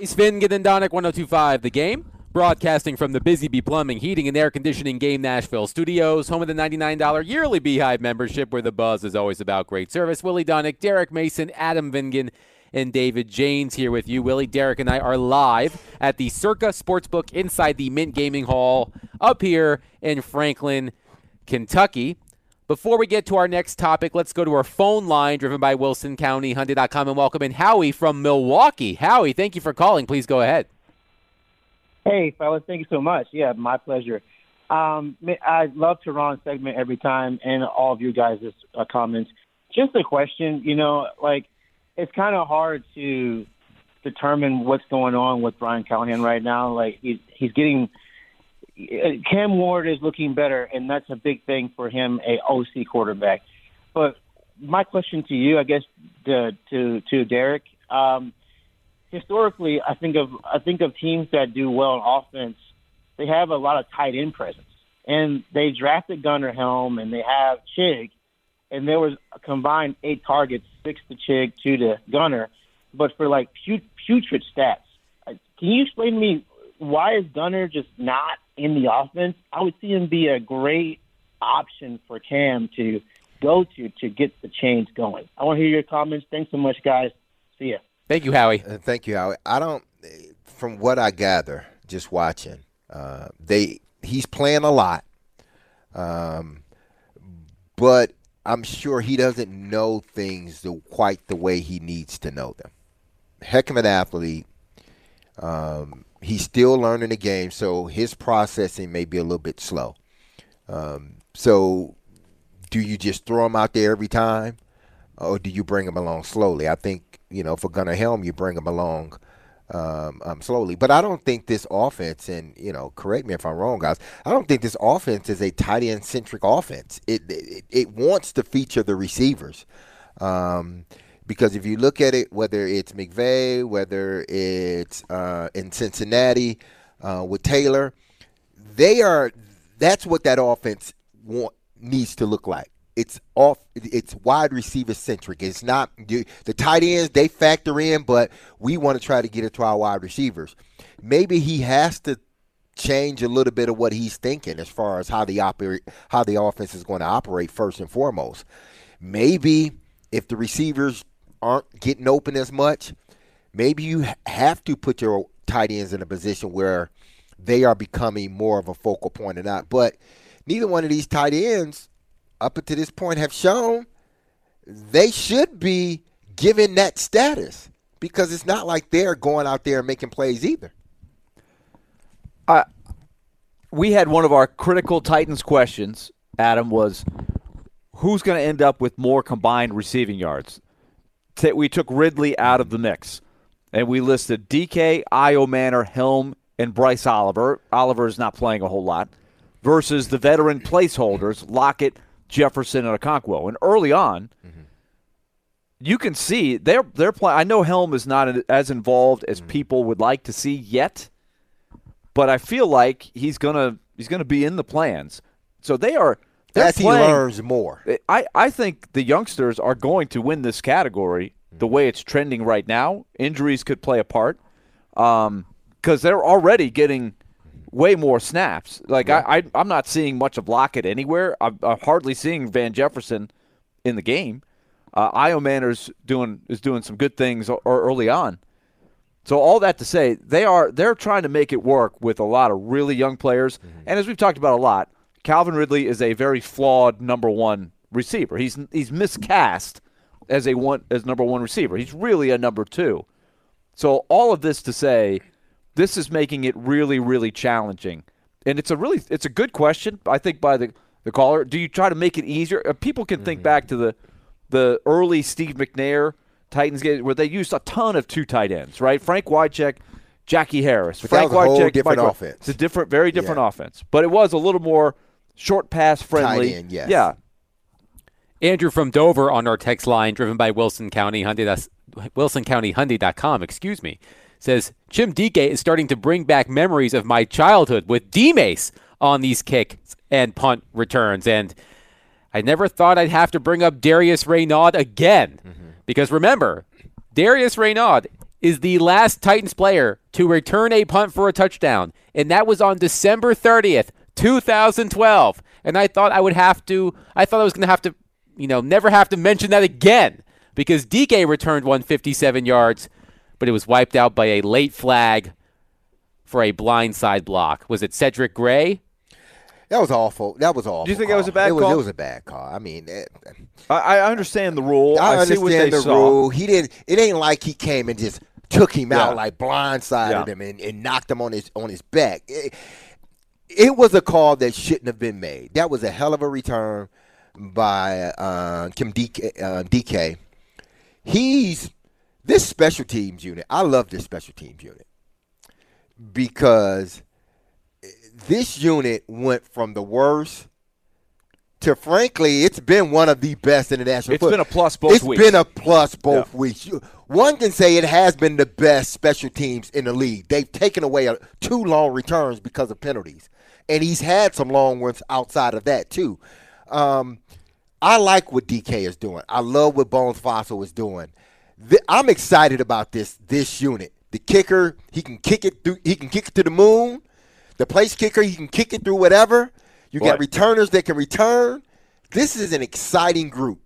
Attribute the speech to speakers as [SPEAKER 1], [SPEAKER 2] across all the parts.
[SPEAKER 1] Sven Gidendonic, 102.5 The Game, broadcasting from the Busy Bee Plumbing, Heating, and Air Conditioning Game Nashville studios, home of the $99 yearly Beehive membership, where the buzz is always about great service. Willie Donick, Derek Mason, Adam Vingan, and David Janes here with you. Willie, Derek, and I are live at the Circa Sportsbook inside the Mint Gaming Hall up here in Franklin, Kentucky. Before we get to our next topic, let's go to our phone line driven by WilsonCountyHunting.com and welcome in Howie from Milwaukee. Howie, thank you for calling. Please go ahead.
[SPEAKER 2] Hey, fellas, thank you so much. Yeah, my pleasure. I love Tehran's segment every time and all of you guys' comments. Just a question, it's kind of hard to determine what's going on with Brian Callahan right now. Like, he's getting – Cam Ward is looking better, and that's a big thing for him, a OC quarterback. But my question to you, I guess, to Derek, historically, I think of teams that do well on offense. They have a lot of tight end presence, and they drafted Gunnar Helm, and they have Chig, and there was a combined 8 targets, 6 to Chig, 2 to Gunnar, but for like putrid stats. Can you explain to me why is Gunnar just not in the offense? I would see him be a great option for Cam to go to get the chains going. I want to hear your comments. Thanks so much, guys. See ya.
[SPEAKER 1] Thank you, Howie.
[SPEAKER 3] Thank you, Howie. From what I gather, just watching, he's playing a lot, but I'm sure he doesn't know things quite the way he needs to know them. Heck of an athlete. He's still learning the game, so his processing may be a little bit slow. So do you just throw him out there every time, or do you bring him along slowly? I think, for Gunnar Helm, you bring him along slowly. But I don't think this offense, and, correct me if I'm wrong, guys, I don't think this offense is a tight end-centric offense. It wants to feature the receivers. Because if you look at it, whether it's McVay, whether it's in Cincinnati with Taylor, that's what that offense needs to look like. It's wide receiver centric. It's not the tight ends, they factor in, but we want to try to get it to our wide receivers. Maybe he has to change a little bit of what he's thinking as far as how the offense is going to operate first and foremost. Maybe if the receivers aren't getting open as much, maybe you have to put your tight ends in a position where they are becoming more of a focal point or not. But neither one of these tight ends up until this point have shown they should be given that status, because it's not like they're going out there and making plays either.
[SPEAKER 4] We had one of our critical Titans questions, Adam, was who's going to end up with more combined receiving yards? We took Ridley out of the mix, and we listed DK, Io Manor, Helm, and Bryce Oliver. Oliver is not playing a whole lot, versus the veteran placeholders, Lockett, Jefferson, and Okonkwo. And early on, you can see they're playing. I know Helm is not as involved as people would like to see yet, but I feel like he's gonna be in the plans. So they're
[SPEAKER 3] as
[SPEAKER 4] playing,
[SPEAKER 3] he learns more.
[SPEAKER 4] I think the youngsters are going to win this category the way it's trending right now. Injuries could play a part because they're already getting way more snaps. Like I'm not seeing much of Lockett anywhere. I'm hardly seeing Van Jefferson in the game. Io Manor's doing some good things early on. So all that to say, they're trying to make it work with a lot of really young players. And as we've talked about a lot, Calvin Ridley is a very flawed number one receiver. He's miscast as number one receiver. He's really a number two. So all of this to say, this is making it really, really challenging. And it's a good question, I think, by the caller. Do you try to make it easier? People can think back to the early Steve McNair Titans game where they used a ton of 2 tight ends, right? Frank Wycheck, Jackie Harris.
[SPEAKER 3] But
[SPEAKER 4] Frank
[SPEAKER 3] that was a whole
[SPEAKER 4] Wycheck,
[SPEAKER 3] different
[SPEAKER 4] Mike
[SPEAKER 3] offense.
[SPEAKER 4] It's a very different offense. But it was a little more short pass friendly.
[SPEAKER 3] Tight end, yes.
[SPEAKER 4] Yeah.
[SPEAKER 1] Andrew from Dover on our text line, driven by WilsonCountyHunting.com, says, Jim Dike is starting to bring back memories of my childhood with D-Mace on these kicks and punt returns. And I never thought I'd have to bring up Darius Raynaud again. Because remember, Darius Raynaud is the last Titans player to return a punt for a touchdown, and that was on December 30th, 2012. And I thought I was going to have to, never have to mention that again because DK returned 157 yards, but it was wiped out by a late flag for a blindside block. Was it Cedric Gray?
[SPEAKER 3] That was awful. Do
[SPEAKER 4] you think that was a bad call?
[SPEAKER 3] It was a bad call. I mean,
[SPEAKER 4] I understand the rule.
[SPEAKER 3] I
[SPEAKER 4] see what
[SPEAKER 3] understand
[SPEAKER 4] they
[SPEAKER 3] the
[SPEAKER 4] saw.
[SPEAKER 3] rule. He didn't. It ain't like he came and just took him out, like blindsided him and knocked him on his back. It was a call that shouldn't have been made. That was a hell of a return by Kim DK. This special teams unit. I love this special teams unit because this unit went from the worst to, frankly, it's been one of the best in the national football.
[SPEAKER 4] It's been a plus both weeks.
[SPEAKER 3] It's been a plus both weeks. One can say it has been the best special teams in the league. They've taken away 2 long returns because of penalties, and he's had some long ones outside of that too. I like what DK is doing. I love what Bones Fossil is doing. I'm excited about this unit. The kicker, he can kick it through. He can kick it to the moon. The place kicker, he can kick it through whatever. You got returners that can return. This is an exciting group.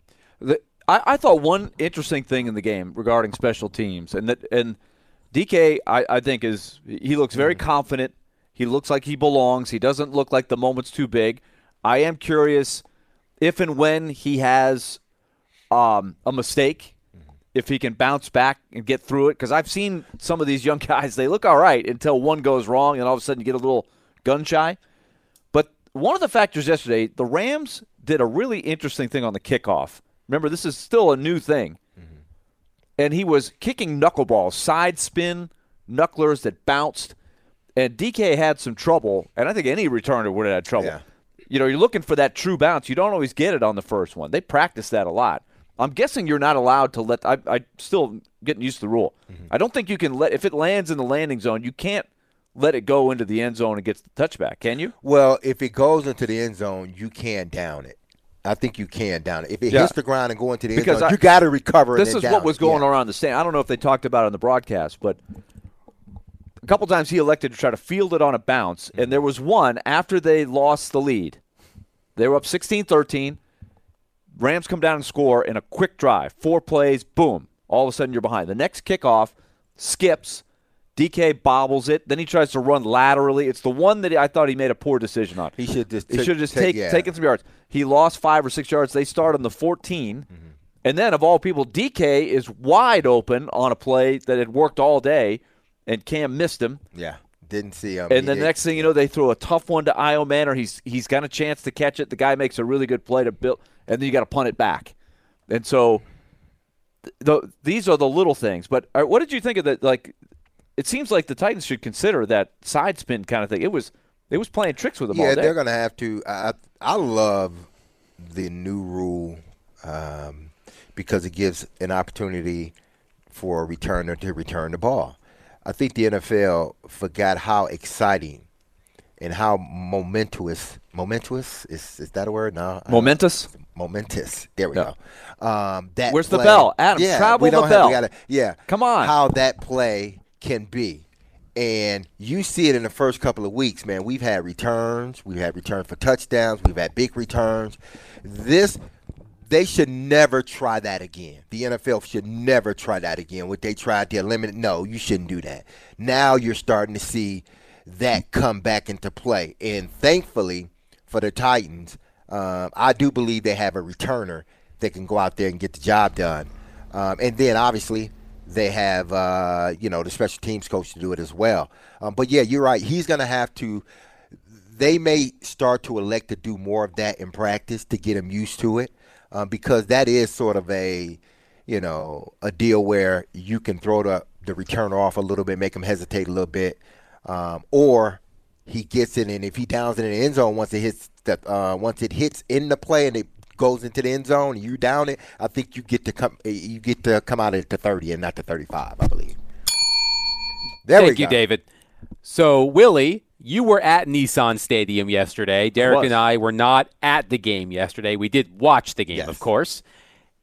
[SPEAKER 4] I thought one interesting thing in the game regarding special teams, and DK, I think he looks very confident. He looks like he belongs. He doesn't look like the moment's too big. I am curious if and when he has a mistake, if he can bounce back and get through it. Because I've seen some of these young guys, they look all right until one goes wrong, and all of a sudden you get a little gun-shy. But one of the factors yesterday, the Rams did a really interesting thing on the kickoff. Remember, this is still a new thing. Mm-hmm. And he was kicking knuckleballs, side spin knucklers that bounced. And DK had some trouble, and I think any returner would have had trouble.
[SPEAKER 3] Yeah.
[SPEAKER 4] You're looking for that true bounce. You don't always get it on the first one. They practice that a lot. I'm guessing you're not allowed to let – I still getting used to the rule. Mm-hmm. I don't think you can let – if it lands in the landing zone, you can't let it go into the end zone and get the touchback, can you?
[SPEAKER 3] Well, if it goes into the end zone, you can down it. I think you can down it. If it hits the ground and go into the end zone, you got to recover it.
[SPEAKER 4] This is what was going around the stand. I don't know if they talked about it on the broadcast, but a couple times he elected to try to field it on a bounce, and there was one after they lost the lead. They were up 16-13. Rams come down and score in a quick drive. 4 plays, boom. All of a sudden you're behind. The next kickoff skips. DK bobbles it. Then he tries to run laterally. It's the one that I thought he made a poor decision on.
[SPEAKER 3] He should just
[SPEAKER 4] taken some yards. He lost 5 or 6 yards. They start on the 14. Mm-hmm. And then, of all people, DK is wide open on a play that had worked all day, and Cam missed him.
[SPEAKER 3] Yeah, didn't see him.
[SPEAKER 4] And the next thing you know, they throw a tough one to Io Manor. He's got a chance to catch it. The guy makes a really good play to build, and then you got to punt it back. And so these are the little things. But what did you think of that? Like, it seems like the Titans should consider that side spin kind of thing. It was playing tricks with them all day.
[SPEAKER 3] Yeah, they're going to have to. I love the new rule because it gives an opportunity for a returner to return the ball. I think the NFL forgot how exciting and how momentous is that a word? No.
[SPEAKER 4] Momentous.
[SPEAKER 3] There we go. That
[SPEAKER 4] Where's
[SPEAKER 3] play,
[SPEAKER 4] the bell, Adam? Travel the bell. Come on.
[SPEAKER 3] How that play can be. And you see it in the first couple of weeks, man. We've had returns. We've had returns for touchdowns. We've had big returns. They should never try that again. The NFL should never try that again. What they tried to eliminate, no, you shouldn't do that. Now you're starting to see that come back into play. And thankfully for the Titans, I do believe they have a returner that can go out there and get the job done. And then obviously they have, the special teams coach to do it as well. But, yeah, you're right. He's going to have to – they may start to elect to do more of that in practice to get him used to it because that is sort of a deal where you can throw the returner off a little bit, make him hesitate a little bit, or he gets it, and if he downs it in the end zone once it hits in the play and it goes into the end zone and you down it, I think you get to come out at the 30 and not the 35, I believe.
[SPEAKER 1] Thank you, David. So, Willie, you were at Nissan Stadium yesterday. Derek and I were not at the game yesterday. We did watch the game, of course.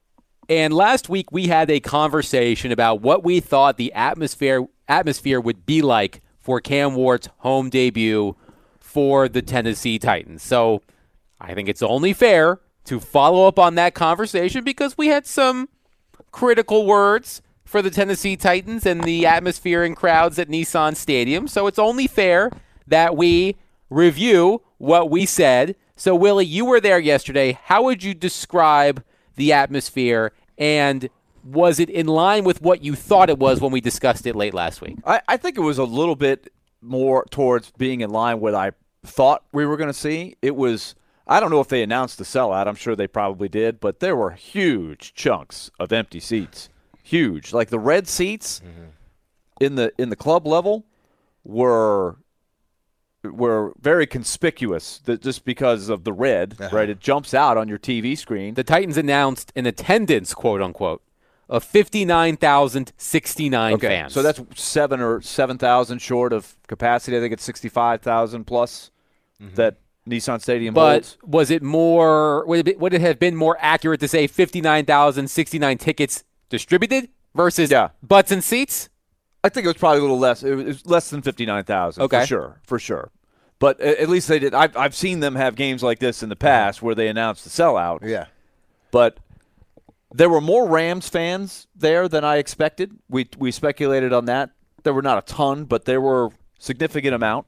[SPEAKER 1] And last week we had a conversation about what we thought the atmosphere would be like for Cam Wart's home debut for the Tennessee Titans. So I think it's only fair to follow up on that conversation because we had some critical words for the Tennessee Titans and the atmosphere and crowds at Nissan Stadium. So it's only fair that we review what we said. So, Willie, you were there yesterday. How would you describe the atmosphere, and was it in line with what you thought it was when we discussed it late last week?
[SPEAKER 4] I think it was a little bit more towards being in line with what I thought we were going to see. It was, I don't know if they announced the sellout. I'm sure they probably did, but there were huge chunks of empty seats. Huge. Like the red seats in the club level were very conspicuous just because of the red, right? It jumps out on your TV screen.
[SPEAKER 1] The Titans announced an attendance, quote unquote, of 59,069 fans.
[SPEAKER 4] So that's 7,000 short of capacity. I think it's 65,000 plus that Nissan Stadium holds.
[SPEAKER 1] But was it more? Would it have been more accurate to say 59,069 tickets distributed versus butts and seats?
[SPEAKER 4] I think it was probably a little less. It was less than 59,000.
[SPEAKER 1] Okay,
[SPEAKER 4] for sure. But at least they did. I've seen them have games like this in the past where they announced the sellout.
[SPEAKER 3] Yeah.
[SPEAKER 4] But there were more Rams fans there than I expected. We speculated on that. There were not a ton, but there were a significant amount.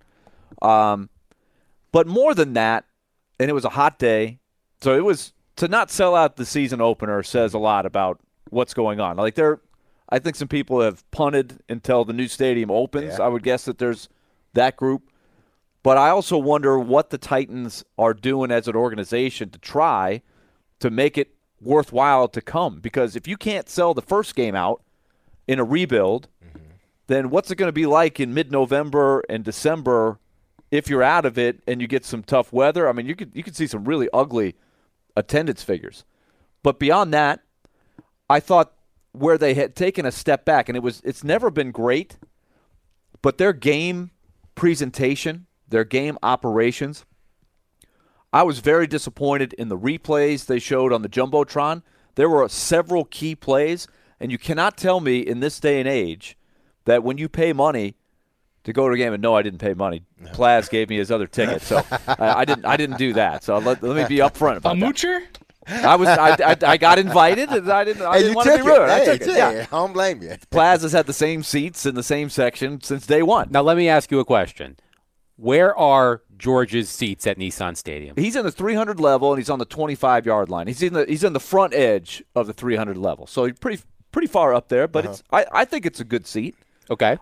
[SPEAKER 4] But more than that, and it was a hot day, so it was to not sell out the season opener says a lot about what's going on. Like I think some people have punted until the new stadium opens.
[SPEAKER 3] Yeah.
[SPEAKER 4] I would guess that there's that group. But I also wonder what the Titans are doing as an organization to try to make it worthwhile to come. Because if you can't sell the first game out in a rebuild, then what's it going to be like in mid-November and December if you're out of it and you get some tough weather? I mean, you could see some really ugly attendance figures. But beyond that, I thought where they had taken a step back, and it's never been great, but their game presentation, their game operations, I was very disappointed in the replays they showed on the Jumbotron. There were several key plays, and you cannot tell me in this day and age that when you pay money to go to a game, and no, I didn't pay money. Plaz gave me his other ticket, so I didn't do that. So let me be upfront about that.
[SPEAKER 5] A moocher?
[SPEAKER 4] I got invited, and I didn't want to be rude. I took it.
[SPEAKER 3] I don't blame you.
[SPEAKER 4] Plaz has had the same seats in the same section since day one.
[SPEAKER 1] Now let me ask you a question. Where are George's seats at Nissan Stadium?
[SPEAKER 4] He's in the 300 level, and he's on the 25-yard line. He's in the front edge of the 300 level, so he's pretty far up there. But I think it's a good seat.
[SPEAKER 1] Okay.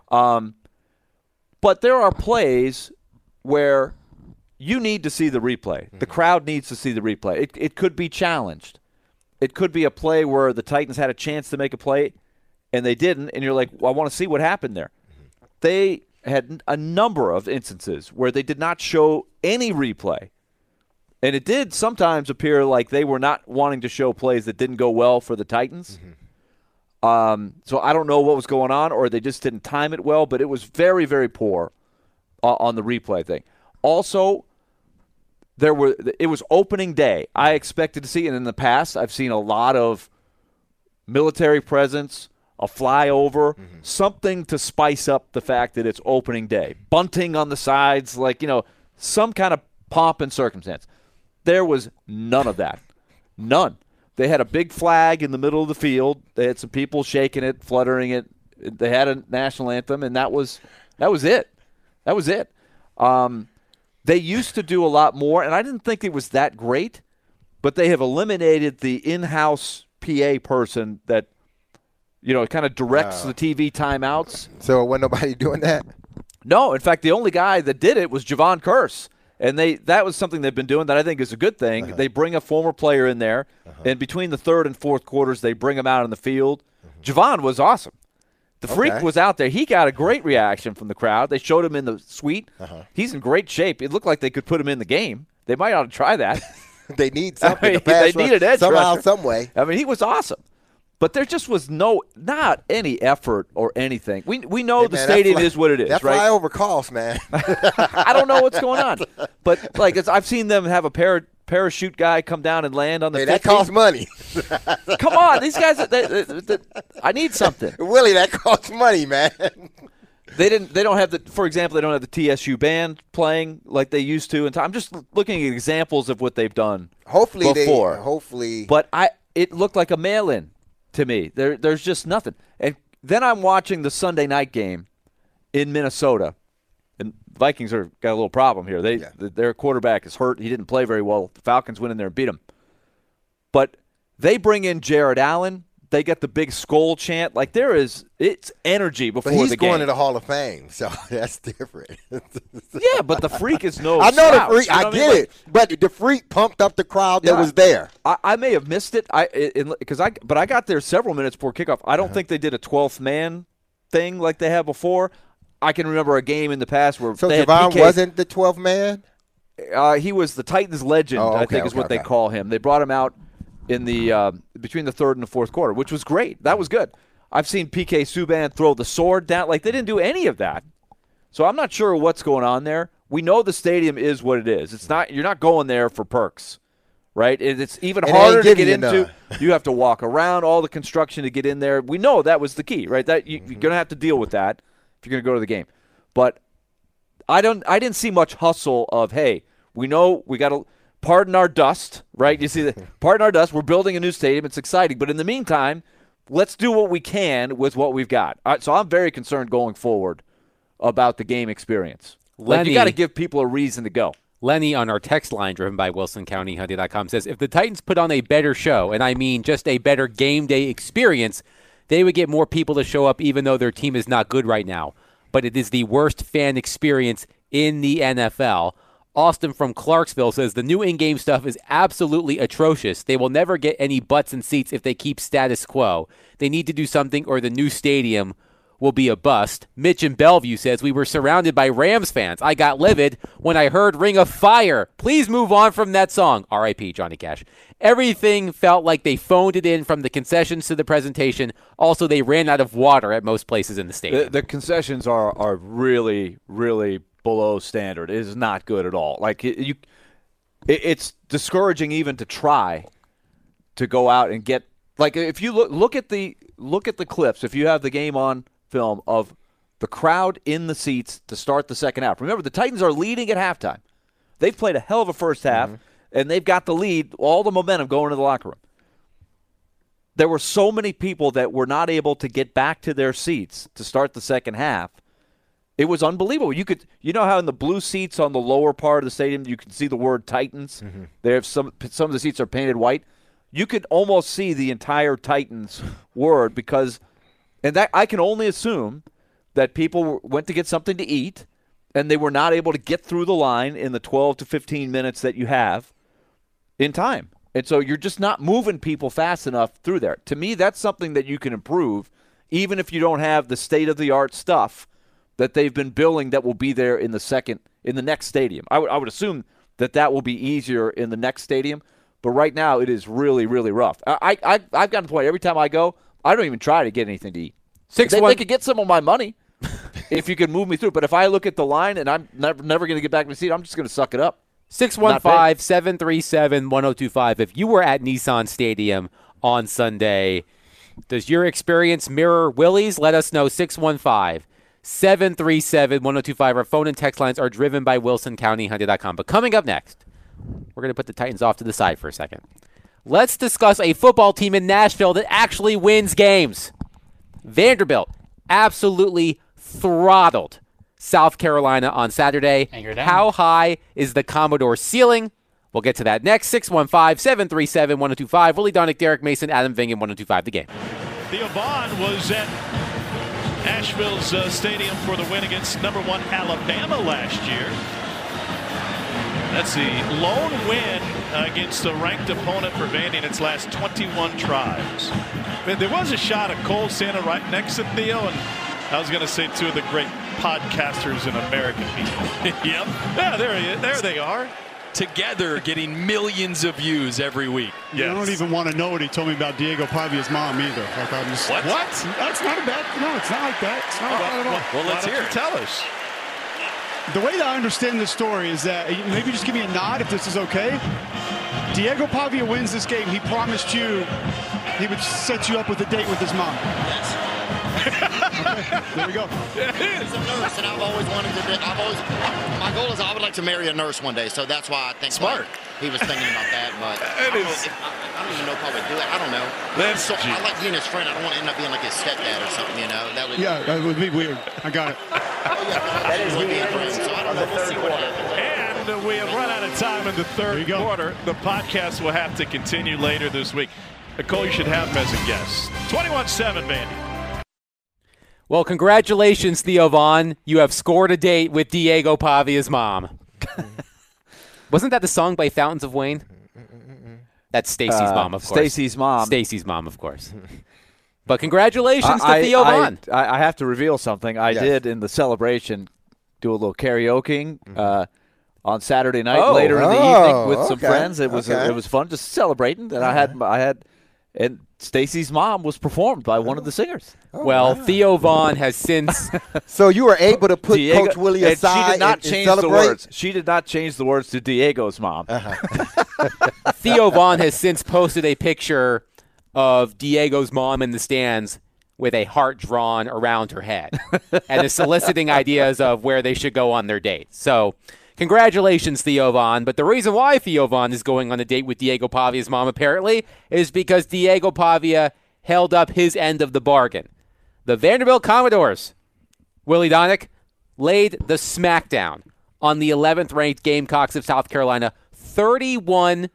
[SPEAKER 4] But there are plays where you need to see the replay. The crowd needs to see the replay. It could be challenged. It could be a play where the Titans had a chance to make a play, and they didn't, and you're like, well, I want to see what happened there. They had a number of instances where they did not show any replay. And it did sometimes appear like they were not wanting to show plays that didn't go well for the Titans. So I don't know what was going on, or they just didn't time it well, but it was very, very poor on the replay thing. Also, it was opening day. I expected to see, and in the past I've seen a lot of military presence, a flyover, something to spice up the fact that it's opening day. Bunting on the sides, some kind of pomp and circumstance. There was none of that. None. They had a big flag in the middle of the field. They had some people shaking it, fluttering it. They had a national anthem, and that was it. That was it. They used to do a lot more, and I didn't think it was that great, but they have eliminated the in-house PA person that kind of directs the TV timeouts.
[SPEAKER 3] So wasn't nobody doing that?
[SPEAKER 4] No. In fact, the only guy that did it was Javon Curse. And that was something they've been doing that I think is a good thing. They bring a former player in there, and between the third and fourth quarters, they bring him out in the field. Javon was awesome. The freak was out there. He got a great reaction from the crowd. They showed him in the suite. He's in great shape. It looked like they could put him in the game. They might ought to try that.
[SPEAKER 3] They need something.
[SPEAKER 4] They need an edge
[SPEAKER 3] somehow,
[SPEAKER 4] rusher.
[SPEAKER 3] some way.
[SPEAKER 4] I mean, he was awesome. But there just was not any effort or anything. We know the stadium is what it is,
[SPEAKER 3] that
[SPEAKER 4] right?
[SPEAKER 3] That flyover costs, man.
[SPEAKER 4] I don't know what's going on. But, I've seen them have a parachute guy come down and land on the 50?
[SPEAKER 3] That costs money.
[SPEAKER 4] Come on, these guys. I need something.
[SPEAKER 3] Willie, that costs money, man.
[SPEAKER 4] They don't have for example, they don't have the TSU band playing like they used to. And I'm just looking at examples of what they've done.
[SPEAKER 3] Hopefully
[SPEAKER 4] before. But it looked like a mail-in to me. There's just nothing. And then I'm watching the Sunday night game in Minnesota. And Vikings got a little problem here. Their quarterback is hurt. He didn't play very well. The Falcons went in there and beat him. But they bring in Jared Allen. They get the big skull chant. Like it's energy before the game.
[SPEAKER 3] But he's going to the Hall of Fame, so that's different.
[SPEAKER 4] Yeah, but the Freak is no
[SPEAKER 3] I know
[SPEAKER 4] slouch,
[SPEAKER 3] the Freak. I get it. But the Freak pumped up the crowd that was there.
[SPEAKER 4] I may have missed it. But I got there several minutes before kickoff. I don't think they did a 12th man thing like they have before. I can remember a game in the past where
[SPEAKER 3] Javon wasn't the 12th man?
[SPEAKER 4] He was the Titans legend, I think is what they call him. They brought him out in the between the third and the fourth quarter, which was great. That was good. I've seen PK Subban throw the sword down. Like, they didn't do any of that. So I'm not sure what's going on there. We know the stadium is what it is. It's not. You're not going there for perks, right? It's even harder to get into. You have to walk around all the construction to get in there. We know that was the key, right? That you're going to have to deal with that if you're going to go to the game. But I didn't see much hustle of, hey, we know we got to pardon our dust, right? You see that? Pardon our dust. We're building a new stadium. It's exciting. But in the meantime, let's do what we can with what we've got. So I'm very concerned going forward about the game experience. Like, you got to give people a reason to go.
[SPEAKER 1] Lenny on our text line, driven by WilsonCountyHunting.com, says, if the Titans put on a better show, and I mean just a better game day experience, they would get more people to show up even though their team is not good right now. But it is the worst fan experience in the NFL. Austin from Clarksville says, the new in-game stuff is absolutely atrocious. They will never get any butts in seats if they keep status quo. They need to do something or the new stadium will be a bust. Mitch in Bellevue says, we were surrounded by Rams fans. I got livid when I heard Ring of Fire. Please move on from that song. R.I.P. Johnny Cash. Everything felt like they phoned it in from the concessions to the presentation. Also, they ran out of water at most places in the stadium.
[SPEAKER 4] The concessions are really, really below standard. It is not good at all. Like, it's discouraging even to try to go out and get, like, if you look at the clips, if you have the game on film of the crowd in the seats to start the second half. Remember, the Titans are leading at halftime. They've played a hell of a first half, and they've got the lead, all the momentum going to the locker room. There were so many people that were not able to get back to their seats to start the second half. It was unbelievable. You know how in the blue seats on the lower part of the stadium you can see the word Titans? They have some of the seats are painted white. You could almost see the entire Titans word because, and that I can only assume that people went to get something to eat and they were not able to get through the line in the 12 to 15 minutes that you have in time. And so you're just not moving people fast enough through there. To me, that's something that you can improve even if you don't have the state-of-the-art stuff that they've been building that will be there in the next stadium. I would assume that will be easier in the next stadium. But right now, it is really, really rough. I've gotten to the point every time I go, I don't even try to get anything to eat. They could get some of my money if you could move me through. But if I look at the line and I'm never going to get back in the seat, I'm just going to suck it up.
[SPEAKER 1] 615-737-1025. If you were at Nissan Stadium on Sunday, does your experience mirror Willie's? Let us know. 615-737-1025. Our phone and text lines are driven by WilsonCountyHunting.com. But coming up next, we're going to put the Titans off to the side for a second. Let's discuss a football team in Nashville that actually wins games. Vanderbilt absolutely throttled South Carolina on Saturday. How high is the Commodore ceiling? We'll get to that next. 615-737-1025. Willie Donick, Derek Mason, Adam Vingan, 1025 The Game.
[SPEAKER 5] Theo Vaughn was at Asheville's stadium for the win against number 1 Alabama last year. That's the lone win against a ranked opponent for Vandy in its last 21 tries. There was a shot of Cole Santa right next to Theo, and I was going to say two of the great podcasters in America.
[SPEAKER 6] Yep.
[SPEAKER 5] Yeah, there they are.
[SPEAKER 6] Together getting millions of views every week.
[SPEAKER 7] Yes. I don't even want to know what he told me about Diego Pavia's mom either. Like, I'm just,
[SPEAKER 6] what?
[SPEAKER 7] That's not a bad. No, it's not like that. It's not bad at all.
[SPEAKER 6] Well, let's hear it.
[SPEAKER 5] Tell us.
[SPEAKER 7] The way that I understand this story is that, maybe just give me a nod if this is okay. Diego Pavia wins this game. He promised you he would set you up with a date with his mom.
[SPEAKER 8] Yes.
[SPEAKER 7] Okay, there we go.
[SPEAKER 8] He's a nurse, and I've always wanted to. My goal is I would like to marry a nurse one day, so that's why I think
[SPEAKER 5] Smart.
[SPEAKER 8] he was thinking about that. But I don't even know if I would do it. I don't know. I like being his friend. I don't want to end up being like his stepdad or something.
[SPEAKER 7] That would be weird. I got it.
[SPEAKER 8] That is being a friend. So I don't know. We'll see what happens.
[SPEAKER 5] And we have run out of time in the third quarter. The podcast will have to continue later this week. Nicole, you should have him as a guest. 21-7, Vandy.
[SPEAKER 1] Well, congratulations, Theo Vaughn. You have scored a date with Diego Pavia's mom. Wasn't that the song by Fountains of Wayne? That's Stacy's mom, of course.
[SPEAKER 4] Stacy's mom.
[SPEAKER 1] Stacy's mom, of course. But congratulations to Theo Vaughn.
[SPEAKER 4] I have to reveal something. I did in the celebration do a little karaoke on Saturday night later in the evening with some friends. It was fun, just celebrating. And I had and Stacy's mom was performed by one of the singers.
[SPEAKER 1] Theo Vaughn has since.
[SPEAKER 3] So you were able to put
[SPEAKER 4] Diego,
[SPEAKER 3] Coach Willie aside
[SPEAKER 4] she did not
[SPEAKER 3] and
[SPEAKER 4] change
[SPEAKER 3] celebrate?
[SPEAKER 4] the words. She did not change the words to Diego's mom.
[SPEAKER 1] Theo Vaughn has since posted a picture of Diego's mom in the stands with a heart drawn around her head and is soliciting ideas of where they should go on their date. So congratulations, Theo Vaughn. But the reason why Theo Vaughn is going on a date with Diego Pavia's mom, apparently, is because Diego Pavia held up his end of the bargain. The Vanderbilt Commodores, Willie Donick, laid the smackdown on the 11th-ranked Gamecocks of South Carolina, 31-7.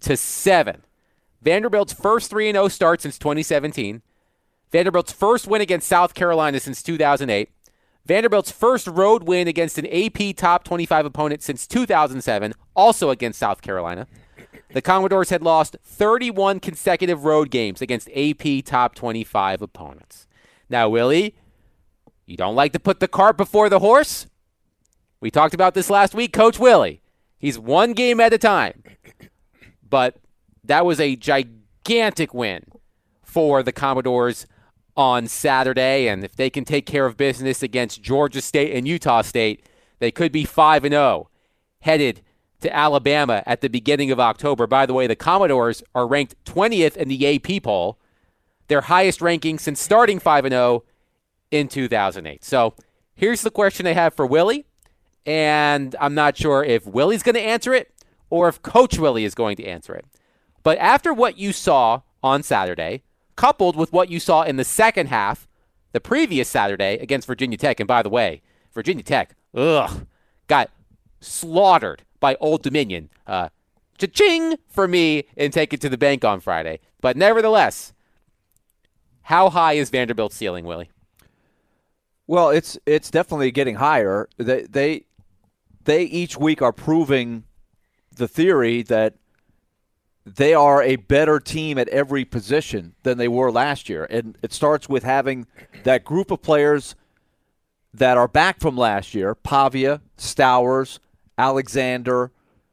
[SPEAKER 1] Vanderbilt's first 3-0 start since 2017. Vanderbilt's first win against South Carolina since 2008. Vanderbilt's first road win against an AP top 25 opponent since 2007, also against South Carolina. The Commodores had lost 31 consecutive road games against AP top 25 opponents. Now, Willie, you don't like to put the cart before the horse? We talked about this last week, Coach Willie. He's one game at a time. But that was a gigantic win for the Commodores on Saturday, and if they can take care of business against Georgia State and Utah State, they could be 5-0 headed to Alabama at the beginning of October. By the way, the Commodores are ranked 20th in the AP poll, their highest ranking since starting 5-0 in 2008. So here's the question I have for Willie, and I'm not sure if Willie's going to answer it or if Coach Willie is going to answer it. But after what you saw on Saturday, coupled with what you saw in the second half, the previous Saturday against Virginia Tech, and by the way, Virginia Tech, got slaughtered by Old Dominion. Cha-ching for me and take it to the bank on Friday. But nevertheless, how high is Vanderbilt's ceiling, Willie?
[SPEAKER 4] Well, it's definitely getting higher. They each week are proving the theory that they are a better team at every position than they were last year. And it starts with having that group of players that are back from last year: Pavia, Stowers, Alexander,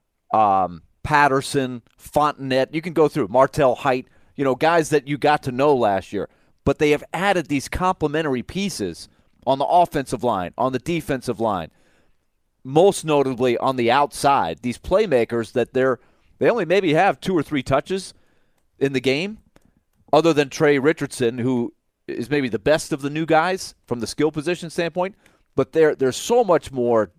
[SPEAKER 4] Patterson, Fontenette. You can go through Martell Height, guys that you got to know last year. But they have added these complementary pieces on the offensive line, on the defensive line, most notably on the outside. These playmakers that they only maybe have 2 or 3 touches in the game, other than Trey Richardson, who is maybe the best of the new guys from the skill position standpoint. But they're so much more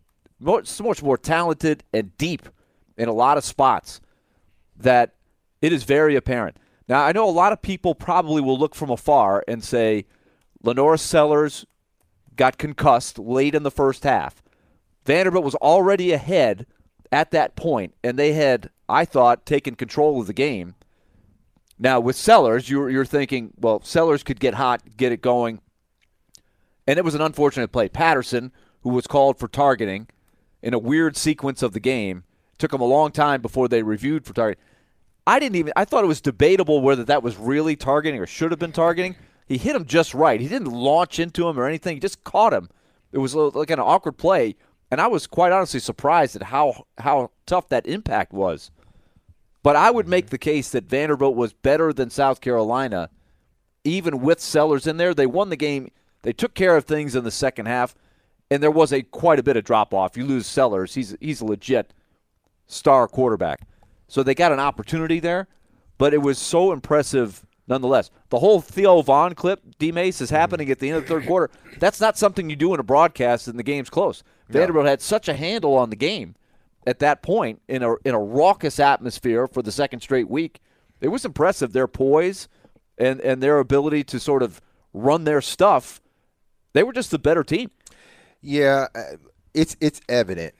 [SPEAKER 4] talented and deep in a lot of spots that it is very apparent. Now, I know a lot of people probably will look from afar and say Lenore Sellers got concussed late in the first half. Vanderbilt was already ahead at that point, and they had, I thought, taken control of the game. Now, with Sellers, you're thinking, well, Sellers could get hot, get it going. And it was an unfortunate play. Patterson, who was called for targeting in a weird sequence of the game, took him a long time before they reviewed for targeting. I thought it was debatable whether that was really targeting or should have been targeting. He hit him just right. He didn't launch into him or anything. He just caught him. It was like an awkward play. And I was quite honestly surprised at how tough that impact was. But I would make the case that Vanderbilt was better than South Carolina, even with Sellers in there. They won the game. They took care of things in the second half. and there was quite a bit of drop-off. You lose Sellers. He's a legit star quarterback. So they got an opportunity there, but it was so impressive nonetheless. The whole Theo Vaughn clip, D-Mace, is happening at the end of the third quarter. That's not something you do in a broadcast and the game's close. Vanderbilt had such a handle on the game at that point in a raucous atmosphere for the second straight week. It was impressive, their poise and their ability to sort of run their stuff. They were just the better team.
[SPEAKER 3] Yeah, it's evident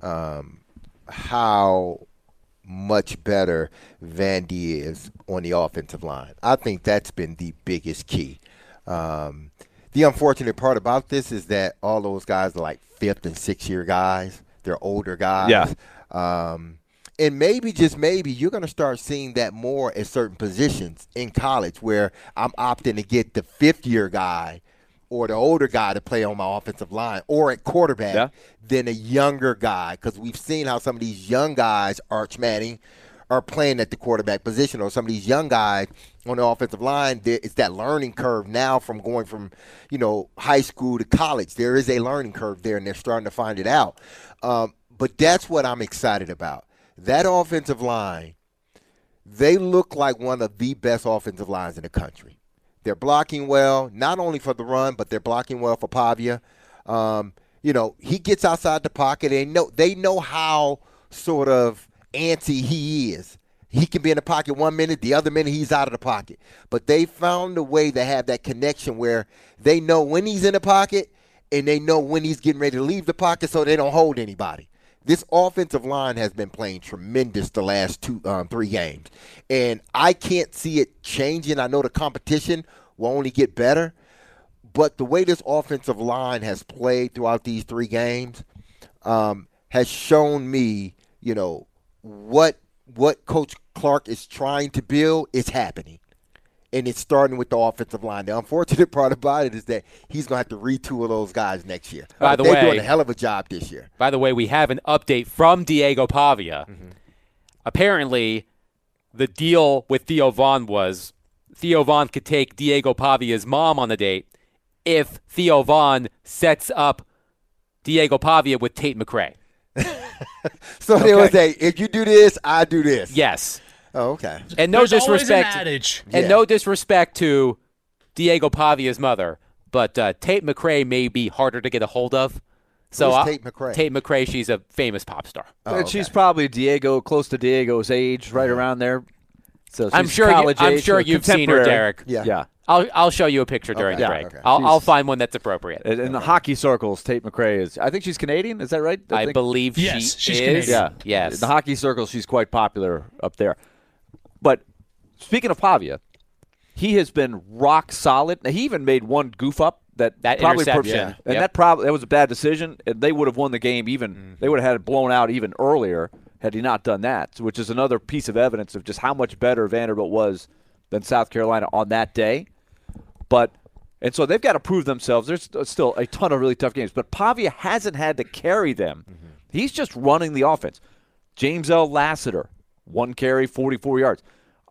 [SPEAKER 3] how much better Vandy is on the offensive line. I think that's been the biggest key. The unfortunate part about this is that all those guys are like 5th and 6th year guys. They're older guys.
[SPEAKER 4] Yeah.
[SPEAKER 3] And maybe, just maybe, you're going to start seeing that more at certain positions in college where I'm opting to get the 5th year guy or the older guy to play on my offensive line or at quarterback than a younger guy, because we've seen how some of these young guys, Arch Manning, are playing at the quarterback position, or some of these young guys on the offensive line. It's that learning curve now from going from, high school to college. There is a learning curve there, and they're starting to find it out. But that's what I'm excited about. That offensive line, they look like one of the best offensive lines in the country. They're blocking well, not only for the run, but they're blocking well for Pavia. He gets outside the pocket. They know how sort of antsy he is. He can be in the pocket 1 minute, the other minute he's out of the pocket. But they found a way to have that connection where they know when he's in the pocket and they know when he's getting ready to leave the pocket, so they don't hold anybody. This offensive line has been playing tremendous the last 3 games. And I can't see it changing. I know the competition will only get better. But the way this offensive line has played throughout these 3 games has shown me, what Coach Clark is trying to build is happening. And it's starting with the offensive line. The unfortunate part about it is that he's going to have to retool those guys next year. They're doing a hell of a job this year.
[SPEAKER 1] By the way, we have an update from Diego Pavia. Mm-hmm. Apparently, the deal with Theo Vaughn was Theo Vaughn could take Diego Pavia's mom on the date if Theo Vaughn sets up Diego Pavia with Tate McRae.
[SPEAKER 3] So they would say, if you do this, I do this.
[SPEAKER 1] Yes.
[SPEAKER 3] Oh, okay.
[SPEAKER 1] And no disrespect. No disrespect to Diego Pavia's mother, but Tate McRae may be harder to get a hold of. So
[SPEAKER 3] who's Tate McRae?
[SPEAKER 1] Tate McRae, she's a famous pop star.
[SPEAKER 4] Oh, okay. She's probably close to Diego's age, right around there. So
[SPEAKER 1] I'm sure you've seen her, Derek.
[SPEAKER 4] Yeah.
[SPEAKER 1] I'll show you a picture during the break. Okay. I'll find one that's appropriate.
[SPEAKER 4] In the hockey circles, Tate McRae is. I think she's Canadian. Is that right?
[SPEAKER 1] I believe
[SPEAKER 9] she's
[SPEAKER 1] is.
[SPEAKER 9] Canadian.
[SPEAKER 4] Yeah.
[SPEAKER 1] Yes.
[SPEAKER 4] In the hockey circles, she's quite popular up there. But speaking of Pavia, he has been rock solid. Now, he even made one goof up that probably
[SPEAKER 1] interception.
[SPEAKER 4] And that was a bad decision. And they would have won the game even. They would have had it blown out even earlier had he not done that, which is another piece of evidence of just how much better Vanderbilt was than South Carolina on that day. And so they've got to prove themselves. There's still a ton of really tough games. But Pavia hasn't had to carry them. Mm-hmm. He's just running the offense. James L. Lassiter, 1 carry, 44 yards.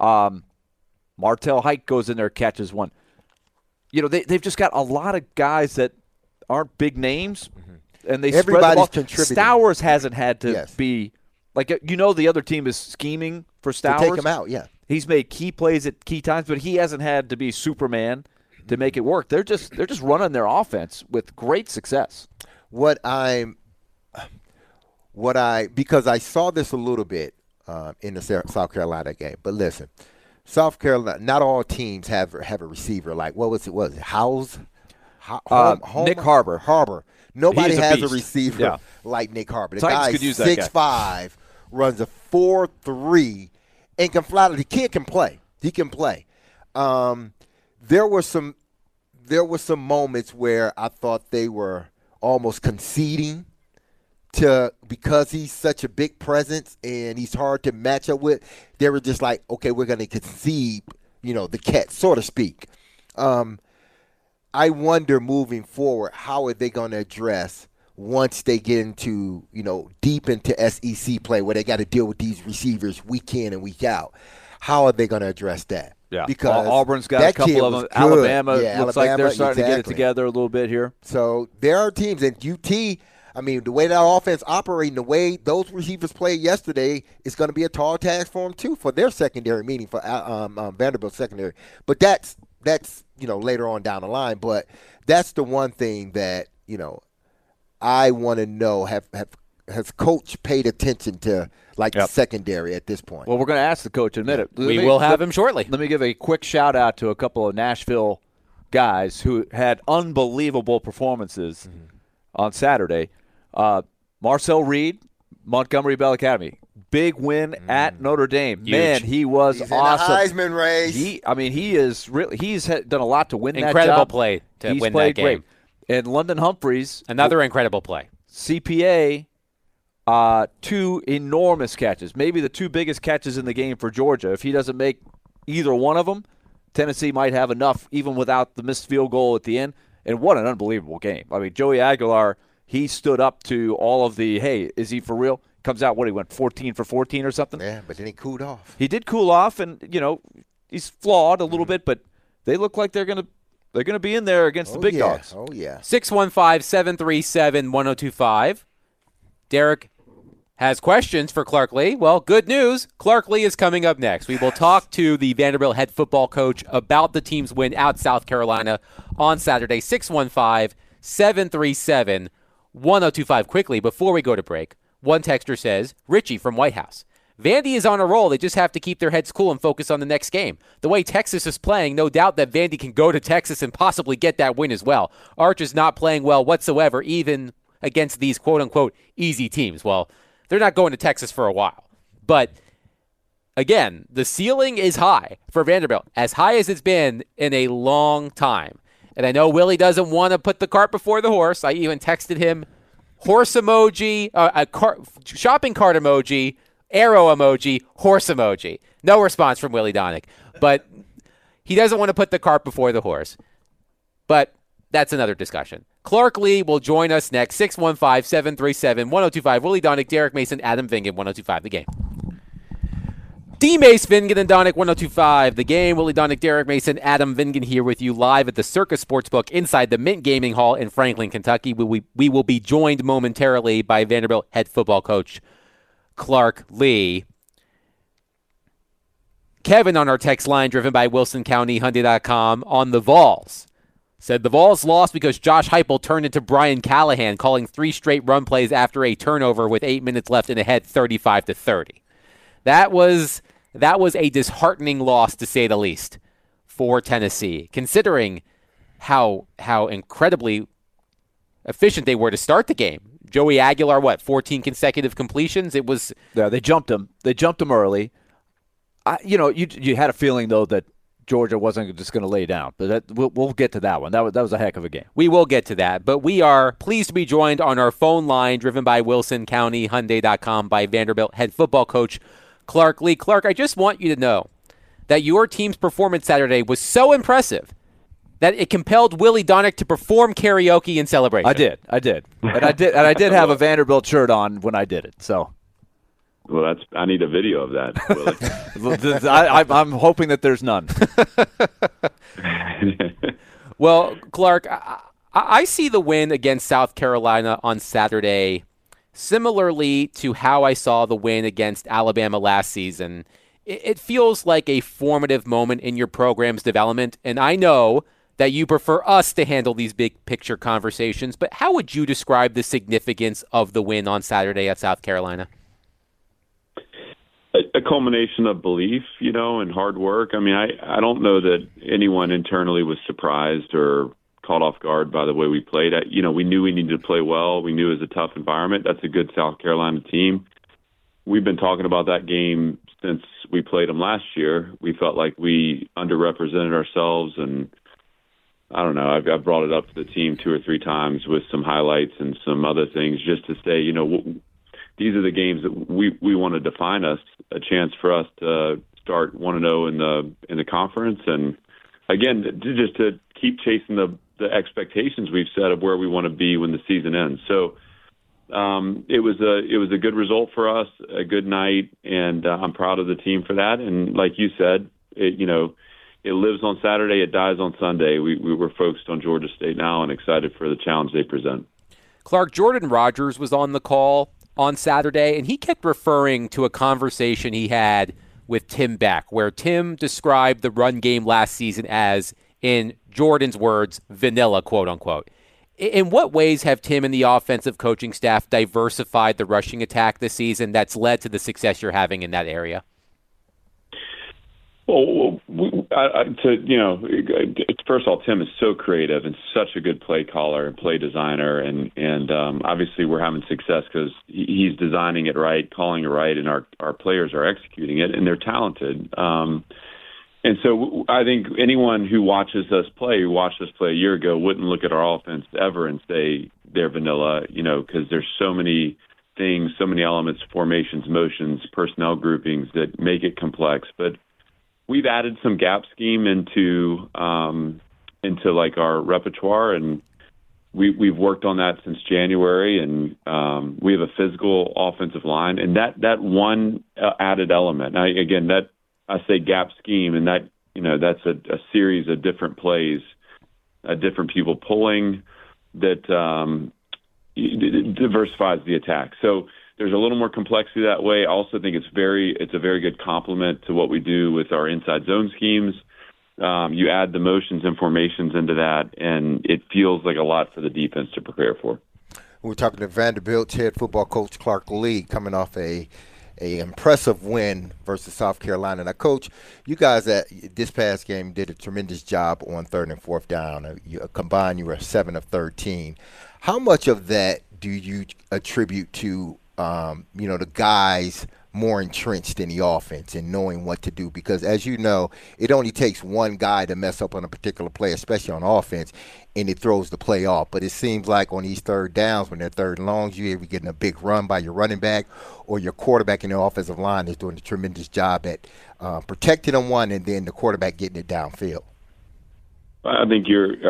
[SPEAKER 4] Martel Hike goes in there, catches one. They've just got a lot of guys that aren't big names, and they
[SPEAKER 3] everybody's
[SPEAKER 4] spread the ball.
[SPEAKER 3] Contributing.
[SPEAKER 4] Stowers hasn't had to be like the other team is scheming for Stowers
[SPEAKER 3] to take him out. Yeah,
[SPEAKER 4] he's made key plays at key times, but he hasn't had to be Superman to make it work. They're just running their offense with great success.
[SPEAKER 3] Because I saw this a little bit in the South Carolina game. But listen, South Carolina, not all teams have a receiver like what was it? Howes?
[SPEAKER 4] Nick Harbor.
[SPEAKER 3] Nobody has a receiver like Nick Harbor. The guy is 6'5", runs a 4.3, and can fly. The kid can play. He can play. There were some moments where I thought they were almost conceding because he's such a big presence and he's hard to match up with. They were just like, okay, we're going to concede, the catch, so to speak. I wonder moving forward, how are they going to address once they get into, deep into SEC play where they got to deal with these receivers week in and week out? How are they going to address that?
[SPEAKER 4] Yeah,
[SPEAKER 3] because
[SPEAKER 4] Auburn's got
[SPEAKER 3] that
[SPEAKER 4] a couple
[SPEAKER 3] kid
[SPEAKER 4] of
[SPEAKER 3] was
[SPEAKER 4] them.
[SPEAKER 3] good.
[SPEAKER 4] Alabama
[SPEAKER 3] Yeah,
[SPEAKER 4] looks like they're
[SPEAKER 3] Alabama,
[SPEAKER 4] starting to get it
[SPEAKER 3] exactly.
[SPEAKER 4] together a little bit here.
[SPEAKER 3] So there are teams, and UT, I mean, the way that offense operating, the way those receivers played yesterday is going to be a tall task for them, too, for their secondary, meaning for Vanderbilt's secondary. But that's later on down the line. But that's the one thing that, I want to know, has Coach paid attention to, the secondary at this point?
[SPEAKER 4] Well, we're going to ask the coach in a minute.
[SPEAKER 1] We will have him shortly.
[SPEAKER 4] Let me give a quick shout-out to a couple of Nashville guys who had unbelievable performances on Saturday. Marcel Reed, Montgomery Bell Academy. Big win at Notre Dame.
[SPEAKER 1] Huge.
[SPEAKER 4] Man, he was
[SPEAKER 3] He's
[SPEAKER 4] awesome.
[SPEAKER 3] in the Heisman race.
[SPEAKER 4] He's done a lot to win that job.
[SPEAKER 1] Incredible play to
[SPEAKER 4] He's
[SPEAKER 1] win
[SPEAKER 4] played
[SPEAKER 1] that game.
[SPEAKER 4] great. And London Humphreys,
[SPEAKER 1] Another incredible play.
[SPEAKER 4] CPA, 2 enormous catches, maybe the 2 biggest catches in the game for Georgia. If he doesn't make either one of them, Tennessee might have enough even without the missed field goal at the end. And what an unbelievable game. I mean, Joey Aguilar, he stood up to all of the, hey, is he for real? Comes out, he went 14 for 14 or something?
[SPEAKER 3] Yeah, but then he cooled off.
[SPEAKER 4] He did cool off, and, he's flawed a little bit, but they look like they're going to be in there against the big dogs.
[SPEAKER 3] Oh, yeah.
[SPEAKER 1] 615-737-1025. Derek has questions for Clark Lea. Well, good news. Clark Lea is coming up next. We will talk to the Vanderbilt head football coach about the team's win out South Carolina on Saturday. 615-737-1025. Quickly, before we go to break, one texter says, Richie from White House. Vandy is on a roll. They just have to keep their heads cool and focus on the next game. The way Texas is playing, no doubt that Vandy can go to Texas and possibly get that win as well. Arch is not playing well whatsoever, even against these quote-unquote easy teams. Well, they're not going to Texas for a while. But, again, the ceiling is high for Vanderbilt, as high as it's been in a long time. And I know Willie doesn't want to put the cart before the horse. I even texted him horse emoji, shopping cart emoji, arrow emoji, horse emoji. No response from Willie Donick. But he doesn't want to put the cart before the horse. But that's another discussion. Clark Lea will join us next. 615-737-1025. Willie Donick, Derek Mason, Adam Vingan, 1025 The Game. D. Mace, Vingan, and Donick, 1025 The Game. Willie Donick, Derek Mason, Adam Vingan here with you live at the Circus Sportsbook inside the Mint Gaming Hall in Franklin, Kentucky. We will be joined momentarily by Vanderbilt head football coach Clark Lea. Kevin on our text line, driven by WilsonCountyHyundai.com, on the Vols. Said the Vols lost because Josh Heupel turned into Brian Callahan, calling 3 straight run plays after a turnover with 8 minutes left in the head, 35-30. That was a disheartening loss, to say the least, for Tennessee, considering how incredibly efficient they were to start the game. Joey Aguilar, 14 consecutive completions? It was.
[SPEAKER 4] Yeah, they jumped him. They jumped him early. You had a feeling though that Georgia wasn't just going to lay down, but we'll get to that one. That was a heck of a game.
[SPEAKER 1] We will get to that, but we are pleased to be joined on our phone line, driven by WilsonCountyHyundai.com, by Vanderbilt head football coach Clark Lea. Clark, I just want you to know that your team's performance Saturday was so impressive that it compelled Willie Donick to perform karaoke in celebration.
[SPEAKER 4] I did, and I did have a Vanderbilt shirt on when I did it. So,
[SPEAKER 9] well, I need a video of that, Willie.
[SPEAKER 4] I'm hoping that there's none.
[SPEAKER 1] Well, Clark, I see the win against South Carolina on Saturday similarly to how I saw the win against Alabama last season. It feels like a formative moment in your program's development, and I know that you prefer us to handle these big picture conversations, but how would you describe the significance of the win on Saturday at South Carolina?
[SPEAKER 9] A culmination of belief, and hard work. I mean, I don't know that anyone internally was surprised or caught off guard by the way we played. We knew we needed to play well. We knew it was a tough environment. That's a good South Carolina team. We've been talking about that game since we played them last year. We felt like we underrepresented ourselves, and I don't know. I've brought it up to the team 2 or 3 times with some highlights and some other things just to say, these are the games that we want to define us, a chance for us to start 1-0 in the conference, and again, just to keep chasing the expectations we've set of where we want to be when the season ends. So it was a good result for us, a good night, and I'm proud of the team for that. And like you said, it lives on Saturday, it dies on Sunday. We were focused on Georgia State now and excited for the challenge they present.
[SPEAKER 1] Clark, Jordan Rogers was on the call on Saturday, and he kept referring to a conversation he had with Tim Beck, where Tim described the run game last season as, in Jordan's words, vanilla, quote unquote. In what ways have Tim and the offensive coaching staff diversified the rushing attack this season that's led to the success you're having in that area?
[SPEAKER 9] Well, first of all, Tim is so creative and such a good play caller and play designer, and obviously we're having success because he's designing it right, calling it right, and our players are executing it, and they're talented. And so I think anyone who watched us play a year ago, wouldn't look at our offense ever and say they're vanilla, because there's so many things, so many elements, formations, motions, personnel groupings that make it complex. But we've added some gap scheme into like our repertoire, and we've worked on that since January, and we have a physical offensive line, and that one added element. Now, again, that I say gap scheme, and that that's a series of different plays, different people pulling that diversifies the attack. So there's a little more complexity that way. I also think it's a very good complement to what we do with our inside zone schemes. You add the motions and formations into that, and it feels like a lot for the defense to prepare for.
[SPEAKER 3] We're talking to Vanderbilt's head football coach Clark Lea, coming off a impressive win versus South Carolina. Now, Coach, you guys at this past game did a tremendous job on 3rd and 4th down. Combined, you were 7 of 13. How much of that do you attribute to the guys more entrenched in the offense and knowing what to do? Because, as you know, it only takes one guy to mess up on a particular play, especially on offense, and it throws the play off. But it seems like on these 3rd downs, when they're 3rd and longs, you're either getting a big run by your running back or your quarterback in the offensive line is doing a tremendous job at protecting them, one, and then the quarterback getting it downfield.
[SPEAKER 9] I think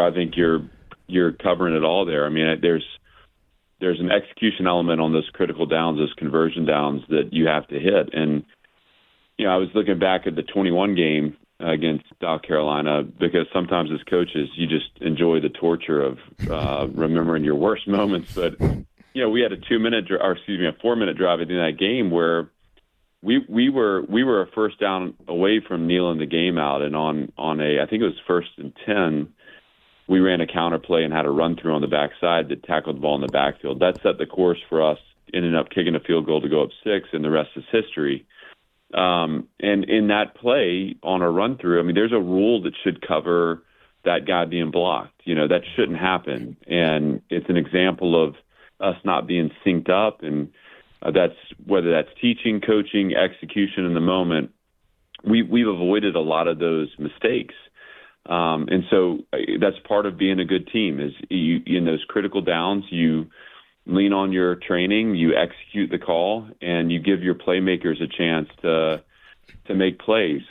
[SPEAKER 9] you're covering it all there. I mean, there's an execution element on those critical downs, those conversion downs that you have to hit. And, I was looking back at the 21 game against South Carolina, because sometimes as coaches, you just enjoy the torture of remembering your worst moments. But, we had a 4-minute drive at the end of that game where we were a 1st down away from kneeling the game out. And on I think it was 1st and 10, we ran a counter play and had a run through on the backside that tackled the ball in the backfield. That set the course for us, ended up kicking a field goal to go up 6, and the rest is history. And in that play on a run through, I mean, there's a rule that should cover that guy being blocked. That shouldn't happen. And it's an example of us not being synced up. And that's whether that's teaching, coaching, execution in the moment. We've avoided a lot of those mistakes. And so that's part of being a good team is you, in those critical downs, you lean on your training, you execute the call, and you give your playmakers a chance to make plays.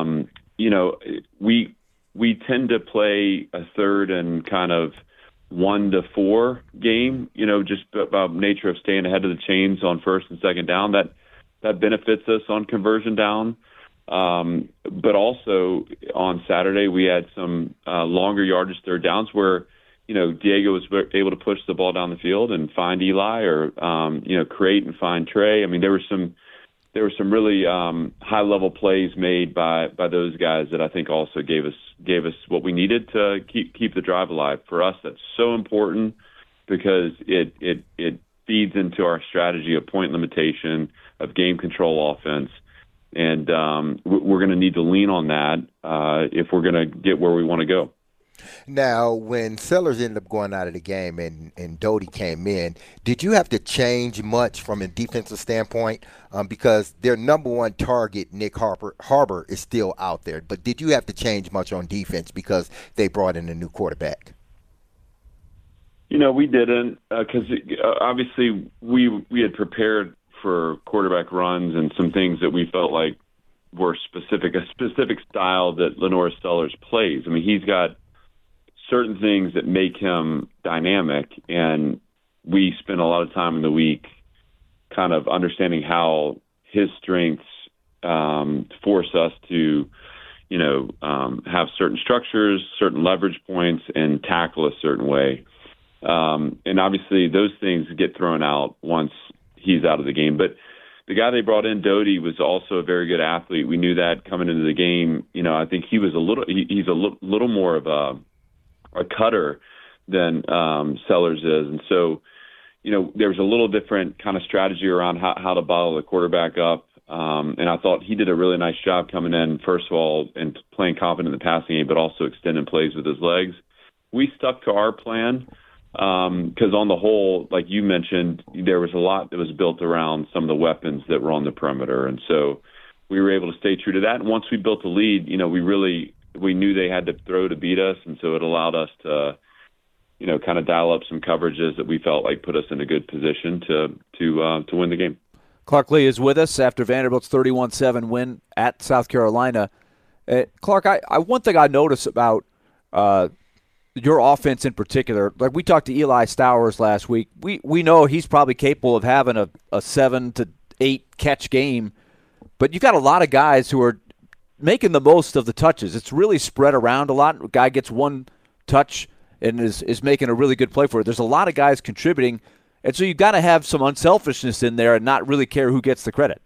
[SPEAKER 9] We tend to play a 3rd and kind of 1 to 4 game, just about nature of staying ahead of the chains on 1st and 2nd down. That benefits us on conversion down. But also on Saturday, we had some longer yardage 3rd downs where, Diego was able to push the ball down the field and find Eli, or, create and find Trey. I mean, there were some really high level plays made by those guys that I think also gave us what we needed to keep the drive alive. For us, that's so important because it feeds into our strategy of point limitation, of game control offense. And we're going to need to lean on that if we're going to get where we want to go.
[SPEAKER 3] Now, when Sellers ended up going out of the game and Doty came in, did you have to change much from a defensive standpoint? Because their number one target, Nick Harbor, is still out there. But did you have to change much on defense because they brought in a new quarterback?
[SPEAKER 9] We didn't because obviously we had prepared for quarterback runs and some things that we felt like were a specific style that LaNorris Sellers plays. I mean, he's got certain things that make him dynamic, and we spend a lot of time in the week kind of understanding how his strengths force us to, have certain structures, certain leverage points, and tackle a certain way. And obviously those things get thrown out once he's out of the game. But the guy they brought in, Doty, was also a very good athlete. We knew that coming into the game. I think he's a little more of a cutter than Sellers is. And so, there was a little different kind of strategy around how to bottle the quarterback up. And I thought he did a really nice job coming in, first of all, and playing confident in the passing game, but also extending plays with his legs. We stuck to our plan because on the whole, like you mentioned, there was a lot that was built around some of the weapons that were on the perimeter. And so we were able to stay true to that. And once we built a lead, we knew they had to throw to beat us. And so it allowed us to, kind of dial up some coverages that we felt like put us in a good position to win the game.
[SPEAKER 4] Clark Lea is with us after Vanderbilt's 31-7 win at South Carolina. Clark, one thing I noticed about your offense in particular, like we talked to Eli Stowers last week, we know he's probably capable of having a 7 to 8 catch game, but you've got a lot of guys who are making the most of the touches. It's really spread around a lot. A guy gets one touch and is making a really good play for it. There's a lot of guys contributing, and so you've got to have some unselfishness in there and not really care who gets the credit.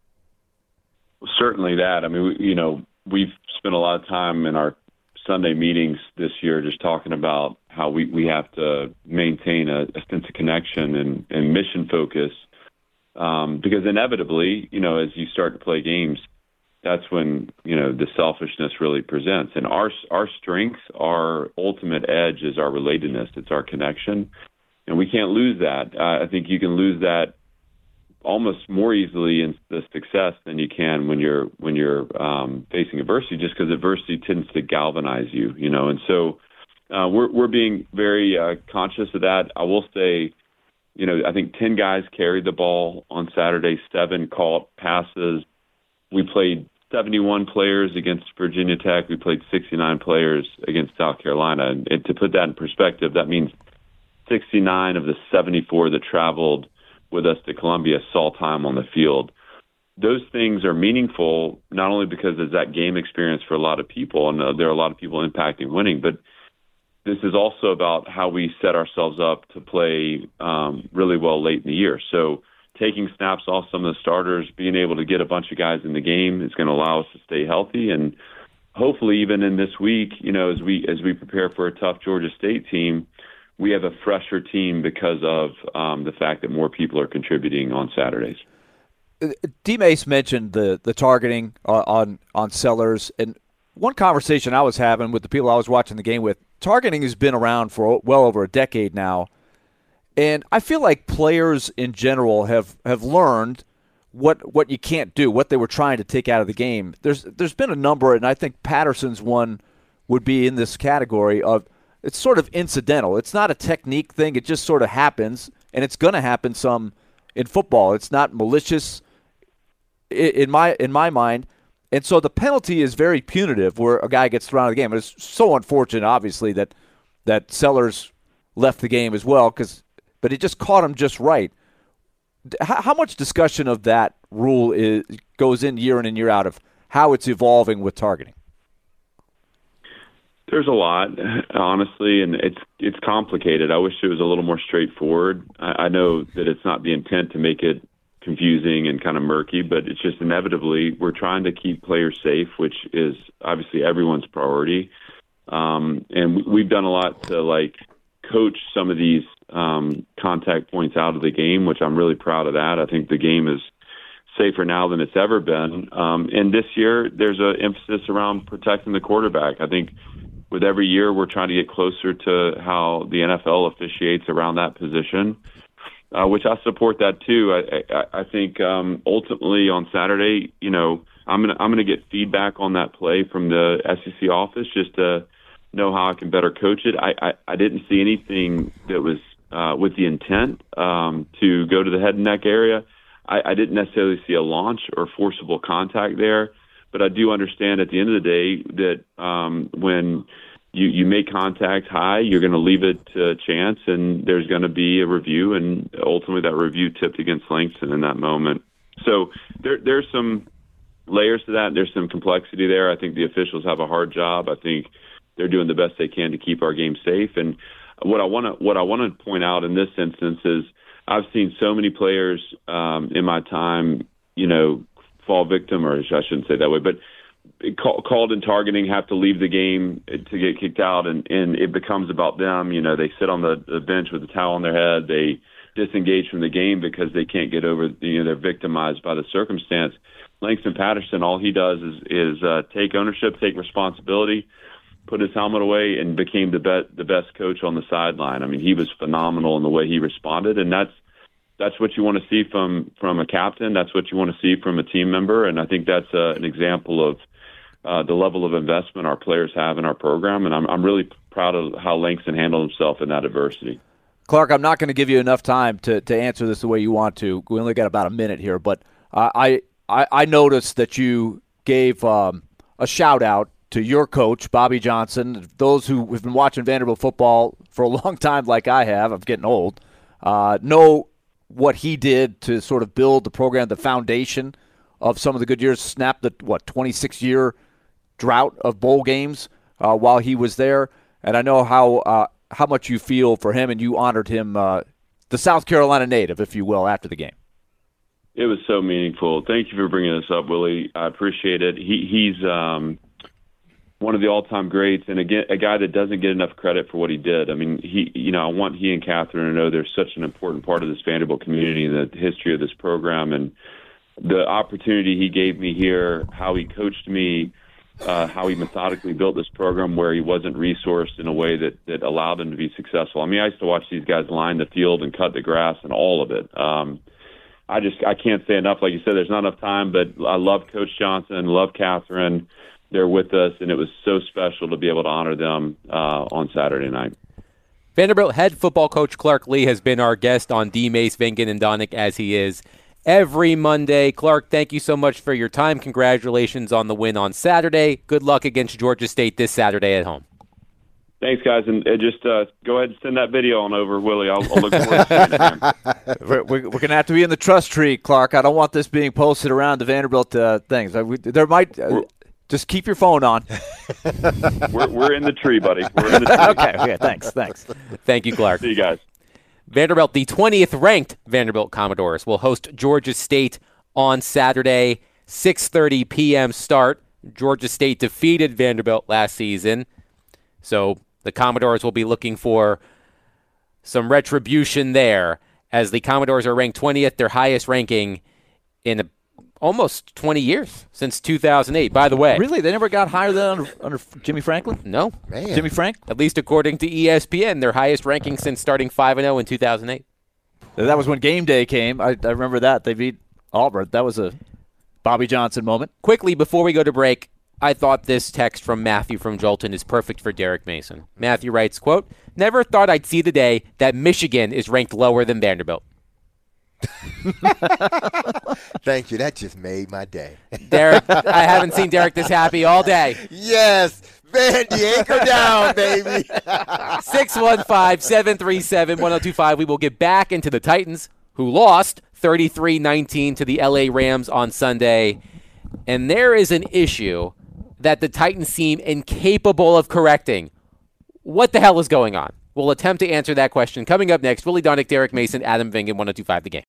[SPEAKER 9] Well, certainly that. I mean, we've spent a lot of time in our Sunday meetings this year just talking about how we have to maintain a sense of connection and mission focus because inevitably, as you start to play games, that's when, the selfishness really presents. And our strength, our ultimate edge is our relatedness. It's our connection. And we can't lose that. I think you can lose that almost more easily in the success than you can when you're facing adversity, just because adversity tends to galvanize you, And so we're being very conscious of that. I will say, I think 10 guys carried the ball on Saturday, 7 caught passes. We played 71 players against Virginia Tech. We played 69 players against South Carolina. And to put that in perspective, that means 69 of the 74 that traveled with us to Columbia saw time on the field. Those things are meaningful, not only because there's that game experience for a lot of people, and there are a lot of people impacting winning, but this is also about how we set ourselves up to play really well late in the year. So taking snaps off some of the starters, being able to get a bunch of guys in the game is going to allow us to stay healthy. And hopefully even in this week, as we prepare for a tough Georgia State team, we have a fresher team because of the fact that more people are contributing on Saturdays.
[SPEAKER 4] D. Mace mentioned the targeting on Sellers, and one conversation I was having with the people I was watching the game with, targeting has been around for well over a decade now, and I feel like players in general have learned what you can't do, what they were trying to take out of the game. There's been a number, and I think Patterson's one would be in this category of it's sort of incidental. It's not a technique thing. It just sort of happens, and it's going to happen some in football. It's not malicious in my mind. And so the penalty is very punitive where a guy gets thrown out of the game. It's so unfortunate, obviously, that Sellers left the game as well, but it just caught him just right. How much discussion of that rule goes in and year out of how it's evolving with targeting?
[SPEAKER 9] There's a lot, honestly, and it's complicated. I wish it was a little more straightforward. I know that it's not the intent to make it confusing and kind of murky, but it's just inevitably we're trying to keep players safe, which is obviously everyone's priority. And we've done a lot to coach some of these contact points out of the game, which I'm really proud of that. I think the game is safer now than it's ever been. And this year there's an emphasis around protecting the quarterback. I think with every year we're trying to get closer to how the NFL officiates around that position. Which I support that too. I think ultimately on Saturday, I'm gonna get feedback on that play from the SEC office just to know how I can better coach it. I didn't see anything that was with the intent to go to the head and neck area. I didn't necessarily see a launch or forcible contact there, but I do understand at the end of the day that when you make contact high, you're going to leave it to chance, and there's going to be a review, and ultimately that review tipped against Langston in that moment. So there's some layers to that. There's some complexity there. I think the officials have a hard job. I think they're doing the best they can to keep our game safe. And what I want to point out in this instance is I've seen so many players in my time, fall victim, or I shouldn't say that way, but called in targeting, have to leave the game to get kicked out, and it becomes about them. They sit on the bench with a towel on their head. They disengage from the game because they can't get over, they're victimized by the circumstance. Langston Patterson, all he does is take ownership, take responsibility, put his helmet away, and became the best coach on the sideline. I mean, he was phenomenal in the way he responded, and that's what you want to see from a captain. That's what you want to see from a team member, and I think that's an example of the level of investment our players have in our program, and I'm really proud of how Langston handled himself in that adversity.
[SPEAKER 4] Clark, I'm not going to give you enough time to answer this the way you want to. We only got about a minute here, but I noticed that you gave a shout-out to your coach, Bobby Johnson. Those who have been watching Vanderbilt football for a long time like I have, I'm getting old, know what he did to sort of build the program, the foundation of some of the good years, snapped the, 26-year drought of bowl games while he was there. And I know how much you feel for him, and you honored him, the South Carolina native, if you will, after the game.
[SPEAKER 9] It was so meaningful. Thank you for bringing this up, Willie. I appreciate it. He's one of the all-time greats, and again, a guy that doesn't get enough credit for what he did. I mean, I want he and Catherine to know they're such an important part of this Vanderbilt community and the history of this program, and the opportunity he gave me here, how he coached me, how he methodically built this program where he wasn't resourced in a way that allowed him to be successful. I mean, I used to watch these guys line the field and cut the grass and all of it. I can't say enough. Like you said, there's not enough time, but I love Coach Johnson, love Catherine. They're with us, and it was so special to be able to honor them on Saturday night.
[SPEAKER 1] Vanderbilt head football coach Clark Lea has been our guest on D. Mace, Vingan, and Donick, as he is every Monday. Clark, thank you so much for your time. Congratulations on the win on Saturday. Good luck against Georgia State this Saturday at home.
[SPEAKER 9] Thanks, guys, and just go ahead and send that video on over, Willie. I'll look forward to seeing it.
[SPEAKER 4] We're going to have to be in the trust tree, Clark. I don't want this being posted around the Vanderbilt things. There might just keep your phone on.
[SPEAKER 9] We're in the tree, buddy. We're in the tree.
[SPEAKER 4] Okay, thanks.
[SPEAKER 1] Thank you, Clark.
[SPEAKER 9] See you guys.
[SPEAKER 1] Vanderbilt, the 20th ranked Vanderbilt Commodores, will host Georgia State on Saturday, 6:30 p.m. start. Georgia State defeated Vanderbilt last season, so the Commodores will be looking for some retribution there, as the Commodores are ranked 20th, their highest ranking in almost 20 years, since 2008. By the way.
[SPEAKER 4] Really? They never got higher than under Jimmy Franklin?
[SPEAKER 1] No.
[SPEAKER 3] Man.
[SPEAKER 4] Jimmy Frank?
[SPEAKER 1] At least according to ESPN, their highest ranking since starting 5-0 in 2008.
[SPEAKER 4] That was when game day came. I remember that. They beat Auburn. That was a Bobby Johnson moment.
[SPEAKER 1] Quickly, before we go to break, I thought this text from Matthew from Jolton is perfect for Derek Mason. Matthew writes, quote, "Never thought I'd see the day that Michigan is ranked lower than Vanderbilt."
[SPEAKER 3] Thank you. That just made my day.
[SPEAKER 1] Derek, I haven't seen Derek this happy all day.
[SPEAKER 3] Yes. Vandy, anchor down, baby.
[SPEAKER 1] 615-737-1025. We will get back into the Titans, who lost 33-19 to the LA Rams on Sunday. And there is an issue that the Titans seem incapable of correcting. What the hell is going on? We'll attempt to answer that question coming up next. Willie Donick, Derek Mason, Adam Vingan, 102.5 The Game.